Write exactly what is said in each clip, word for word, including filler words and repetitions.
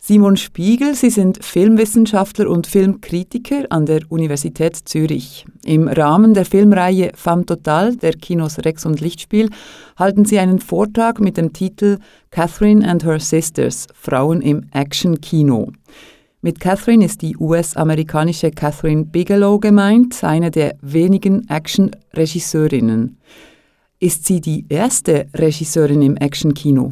Simon Spiegel, Sie sind Filmwissenschaftler und Filmkritiker an der Universität Zürich. Im Rahmen der Filmreihe Femme Total der Kinos Rex und Lichtspiel halten Sie einen Vortrag mit dem Titel Catherine and Her Sisters – Frauen im Action-Kino. Mit Catherine ist die U S-amerikanische Catherine Bigelow gemeint, eine der wenigen Action-Regisseurinnen. Ist sie die erste Regisseurin im Action-Kino?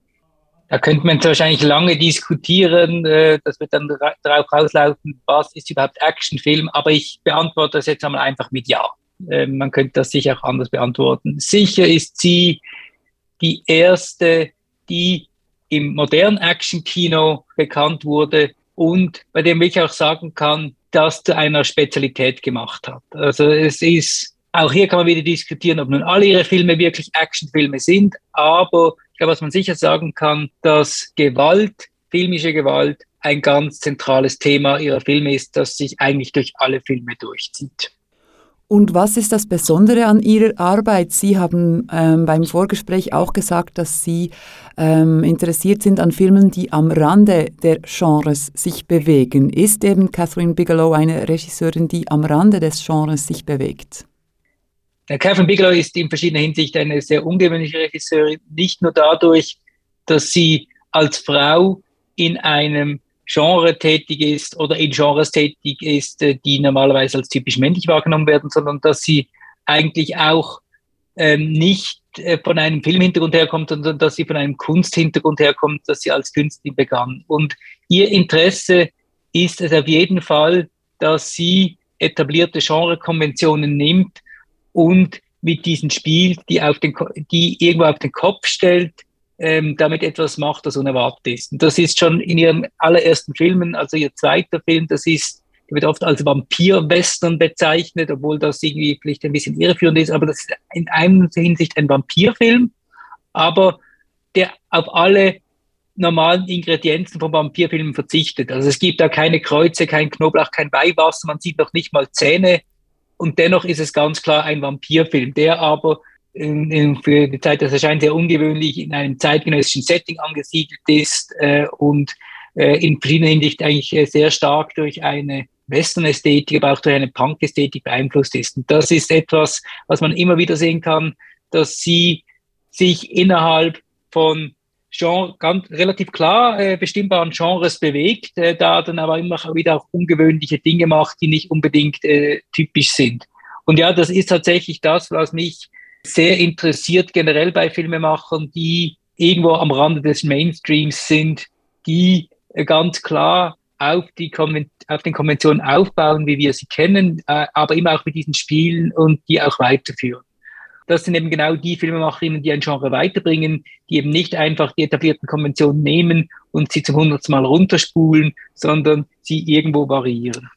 Da könnte man wahrscheinlich lange diskutieren, äh, das wird dann ra- darauf rauslaufen, was ist überhaupt Actionfilm, aber ich beantworte das jetzt einmal einfach mit Ja. Äh, man könnte das sicher auch anders beantworten. Sicher ist sie die erste, die im modernen Actionkino bekannt wurde und bei dem ich auch sagen kann, das zu einer Spezialität gemacht hat. Also es ist, auch hier kann man wieder diskutieren, ob nun alle ihre Filme wirklich Actionfilme sind, aber ich glaube, was man sicher sagen kann, dass Gewalt, filmische Gewalt, ein ganz zentrales Thema ihrer Filme ist, das sich eigentlich durch alle Filme durchzieht. Und was ist das Besondere an Ihrer Arbeit? Sie haben ähm, beim Vorgespräch auch gesagt, dass Sie ähm, interessiert sind an Filmen, die am Rande der Genres sich bewegen. Ist eben Catherine Bigelow eine Regisseurin, die am Rande des Genres sich bewegt? Catherine Bigelow ist in verschiedener Hinsicht eine sehr ungewöhnliche Regisseurin, nicht nur dadurch, dass sie als Frau in einem Genre tätig ist oder in Genres tätig ist, die normalerweise als typisch männlich wahrgenommen werden, sondern dass sie eigentlich auch ähm, nicht äh, von einem Filmhintergrund herkommt, sondern dass sie von einem Kunsthintergrund herkommt, dass sie als Künstlerin begann. Und ihr Interesse ist es auf jeden Fall, dass sie etablierte Genrekonventionen nimmt und mit diesen Spiel, die, auf den, die irgendwo auf den Kopf stellt, ähm, damit etwas macht, das unerwartet ist. Und das ist schon in ihren allerersten Filmen, also ihr zweiter Film, das ist, der wird oft als Vampir-Western bezeichnet, obwohl das irgendwie vielleicht ein bisschen irreführend ist, aber das ist in einer Hinsicht ein Vampirfilm, aber der auf alle normalen Ingredienzen von Vampirfilmen verzichtet. Also es gibt da keine Kreuze, kein Knoblauch, kein Weihwasser, man sieht noch nicht mal Zähne. Und dennoch ist es ganz klar ein Vampirfilm, der aber in, in, für die Zeit des Erscheins sehr ungewöhnlich in einem zeitgenössischen Setting angesiedelt ist äh, und äh, in verschiedener Hinsicht eigentlich äh, sehr stark durch eine Western-Ästhetik, aber auch durch eine Punk-Ästhetik beeinflusst ist. Und das ist etwas, was man immer wieder sehen kann, dass sie sich innerhalb von Genre, ganz relativ klar äh, bestimmbaren Genres bewegt, äh, da dann aber immer wieder auch ungewöhnliche Dinge macht, die nicht unbedingt äh, typisch sind. Und ja, das ist tatsächlich das, was mich sehr interessiert generell bei Filmemachern, die irgendwo am Rande des Mainstreams sind, die äh, ganz klar auf, die Konven- auf den Konventionen aufbauen, wie wir sie kennen, äh, aber immer auch mit diesen Spielen und die auch weiterführen. Das sind eben genau die Filmemacherinnen, die ein Genre weiterbringen, die eben nicht einfach die etablierten Konventionen nehmen und sie zum hundertsten Mal runterspulen, sondern sie irgendwo variieren.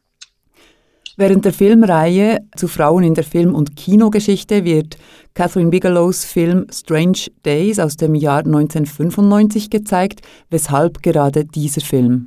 Während der Filmreihe zu Frauen in der Film- und Kinogeschichte wird Catherine Bigelows Film Strange Days aus dem Jahr neunzehnhundertfünfundneunzig gezeigt. Weshalb gerade dieser Film?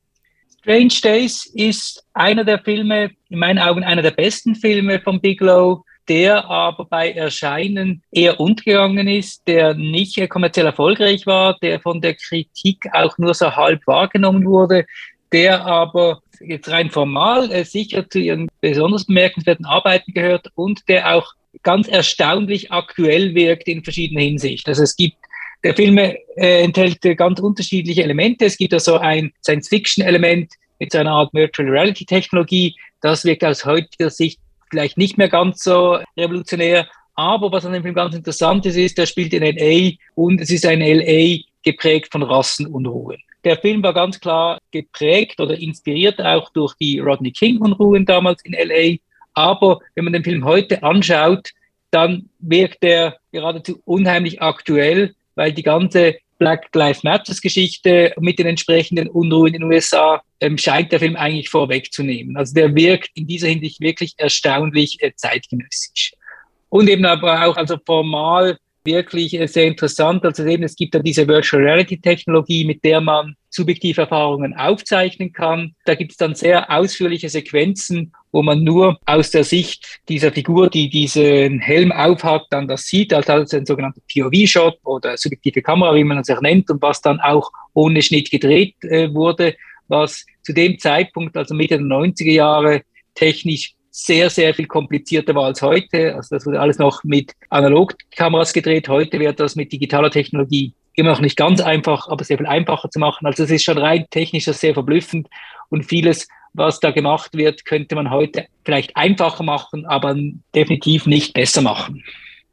Strange Days ist einer der Filme, in meinen Augen einer der besten Filme von Bigelow, der aber bei Erscheinen eher untergegangen ist, der nicht kommerziell erfolgreich war, der von der Kritik auch nur so halb wahrgenommen wurde, der aber jetzt rein formal äh, sicher zu ihren besonders bemerkenswerten Arbeiten gehört und der auch ganz erstaunlich aktuell wirkt in verschiedener Hinsicht. Also es gibt, der Film äh, enthält ganz unterschiedliche Elemente. Es gibt also ein Science-Fiction-Element mit so einer Art Virtual Reality-Technologie. Das wirkt aus heutiger Sicht vielleicht nicht mehr ganz so revolutionär, aber was an dem Film ganz interessant ist, ist, er spielt in L A und es ist ein L A geprägt von Rassenunruhen. Der Film war ganz klar geprägt oder inspiriert auch durch die Rodney King-Unruhen damals in L A, aber wenn man den Film heute anschaut, dann wirkt er geradezu unheimlich aktuell, weil die ganze Black Lives Matter-Geschichte mit den entsprechenden Unruhen in den U S A ähm, scheint der Film eigentlich vorwegzunehmen. Also der wirkt in dieser Hinsicht wirklich erstaunlich äh, zeitgenössisch. Und eben aber auch also formal wirklich äh, sehr interessant. Also eben, es gibt dann diese Virtual Reality Technologie, mit der man subjektive Erfahrungen aufzeichnen kann. Da gibt es dann sehr ausführliche Sequenzen, wo man nur aus der Sicht dieser Figur, die diesen Helm aufhat, dann das sieht, also als ein sogenannter P O V-Shot oder subjektive Kamera, wie man es auch nennt, und was dann auch ohne Schnitt gedreht äh, wurde, was zu dem Zeitpunkt, also Mitte der neunziger Jahre, technisch sehr, sehr viel komplizierter war als heute. Also das wurde alles noch mit Analogkameras gedreht. Heute wird das mit digitaler Technologie immer noch nicht ganz einfach, aber sehr viel einfacher zu machen. Also es ist schon rein technisch sehr verblüffend und vieles, was da gemacht wird, könnte man heute vielleicht einfacher machen, aber definitiv nicht besser machen.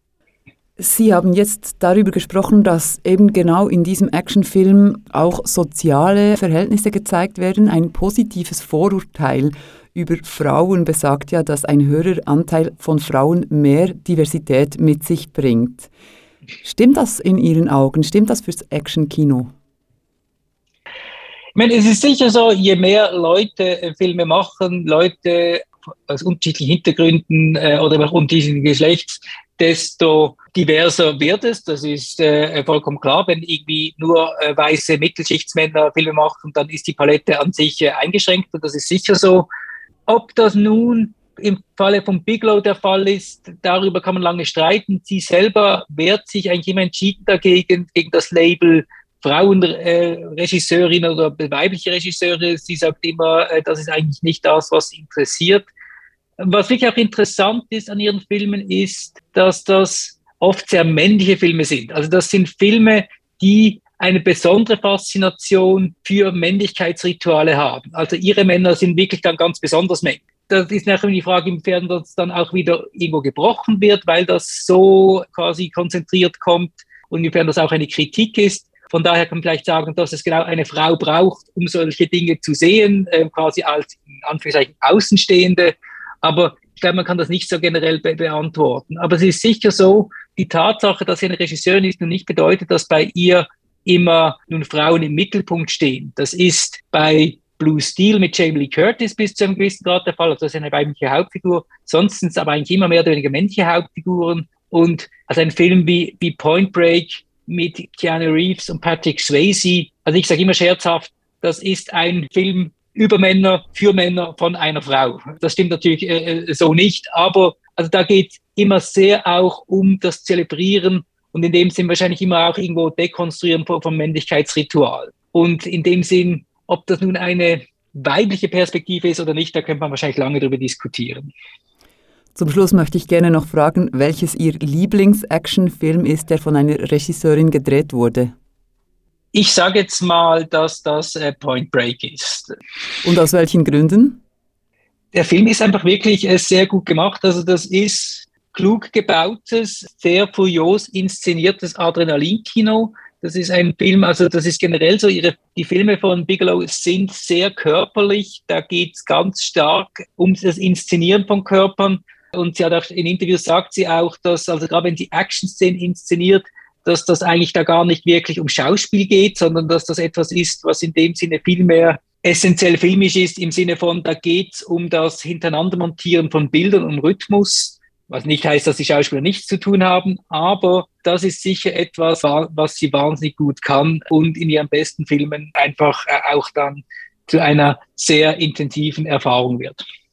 Sie haben jetzt darüber gesprochen, dass eben genau in diesem Actionfilm auch soziale Verhältnisse gezeigt werden. Ein positives Vorurteil über Frauen besagt ja, dass ein höherer Anteil von Frauen mehr Diversität mit sich bringt. Stimmt das in Ihren Augen? Stimmt das fürs Actionkino? Ich meine, es ist sicher so, je mehr Leute Filme machen, Leute aus unterschiedlichen Hintergründen äh, oder auch unterschiedlichen Geschlechts, desto diverser wird es. Das ist äh, vollkommen klar. Wenn irgendwie nur äh, weiße Mittelschichtsmänner Filme machen, und dann ist die Palette an sich äh, eingeschränkt, und das ist sicher so. Ob das nun im Falle von Bigelow der Fall ist, darüber kann man lange streiten. Sie selber wehrt sich eigentlich immer entschieden dagegen, gegen das Label Frauenregisseurin äh, oder weibliche Regisseure. Sie sagt immer, äh, das ist eigentlich nicht das, was sie interessiert. Was wirklich auch interessant ist an ihren Filmen, ist, dass das oft sehr männliche Filme sind. Also das sind Filme, die eine besondere Faszination für Männlichkeitsrituale haben. Also ihre Männer sind wirklich dann ganz besonders männlich. Das ist nachher die Frage, inwiefern das dann auch wieder irgendwo gebrochen wird, weil das so quasi konzentriert kommt, und inwiefern das auch eine Kritik ist. Von daher kann man vielleicht sagen, dass es genau eine Frau braucht, um solche Dinge zu sehen, äh, quasi als in Anführungszeichen Außenstehende. Aber ich glaube, man kann das nicht so generell be- beantworten. Aber es ist sicher so, die Tatsache, dass sie eine Regisseurin ist, nun nicht bedeutet, dass bei ihr immer nun Frauen im Mittelpunkt stehen. Das ist bei Blue Steel mit Jamie Lee Curtis bis zu einem gewissen Grad der Fall. Also das ist eine weibliche Hauptfigur. Sonst sind es aber eigentlich immer mehr oder weniger männliche Hauptfiguren. Und also ein Film wie, wie Point Break mit Keanu Reeves und Patrick Swayze, also ich sage immer scherzhaft, das ist ein Film über Männer, für Männer von einer Frau. Das stimmt natürlich äh, so nicht, aber also da geht es immer sehr auch um das Zelebrieren und in dem Sinn wahrscheinlich immer auch irgendwo Dekonstruieren vom Männlichkeitsritual. Und in dem Sinn, ob das nun eine weibliche Perspektive ist oder nicht, da könnte man wahrscheinlich lange darüber diskutieren. Zum Schluss möchte ich gerne noch fragen, welches Ihr Lieblings-Action-Film ist, der von einer Regisseurin gedreht wurde? Ich sage jetzt mal, dass das äh, Point Break ist. Und aus welchen Gründen? Der Film ist einfach wirklich äh, sehr gut gemacht. Also das ist klug gebautes, sehr furios inszeniertes Adrenalinkino. Das ist ein Film, also das ist generell so, ihre, die Filme von Bigelow sind sehr körperlich. Da geht es ganz stark um das Inszenieren von Körpern. Und sie hat auch in Interviews sagt sie auch, dass, also gerade wenn sie Action-Szenen inszeniert, dass das eigentlich da gar nicht wirklich um Schauspiel geht, sondern dass das etwas ist, was in dem Sinne viel mehr essentiell filmisch ist, im Sinne von, da geht es um das Hintereinandermontieren von Bildern und Rhythmus, was nicht heißt, dass die Schauspieler nichts zu tun haben, aber das ist sicher etwas, was sie wahnsinnig gut kann und in ihren besten Filmen einfach auch dann zu einer sehr intensiven Erfahrung wird.